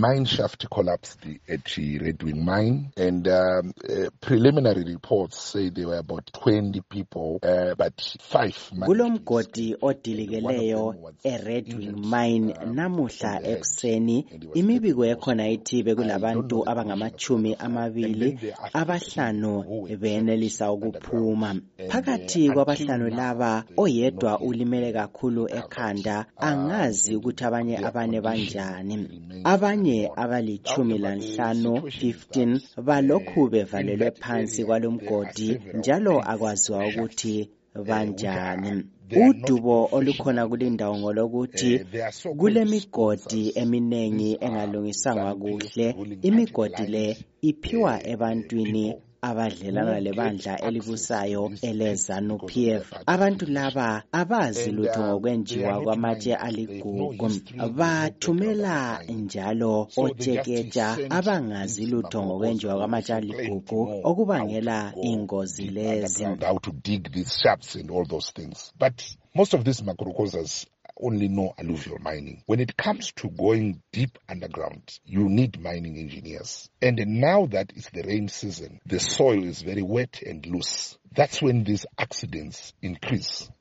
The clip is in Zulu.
mine shaft collapsed at Red Wing Mine, and preliminary reports say there were about 20 people, but 5 kulomgodi odilikeleyo e-Red Wing Mine namuhla ekuseni. Imibiko ekhona ithi bekulabantu abangama-20, abahlanu benelisa ukuphuma. Phakathi kwabahlanu laba oyedwa ulimele kakhulu ekhanda, angazi ukuthi abanye abane banjani. Abanye abali-15 balokhu bevalelwe phansi kwalomgodi njalo akwaziwa ukuthi banjani. Udubo olukhona kulindawo ngolokuthi kulemigodi eminengi engalungisangwa kuhle. Imigodi le iphiwa ebantwini abadlelana lebandla elibusayo ele-ZANU-PF. Abantu laba abazi lutho ngokwenjiwa kwamatshe aligugu, bathumela njalo otshekeja abangazi lutho ngokwenjiwa kwamatshe aligugu okubangela ingozi lezi. But most of these macrocosas only know alluvial mining. When it comes to going deep underground, you need mining engineers. And now that it's the rain season, the soil is very wet and loose. That's when these accidents increase.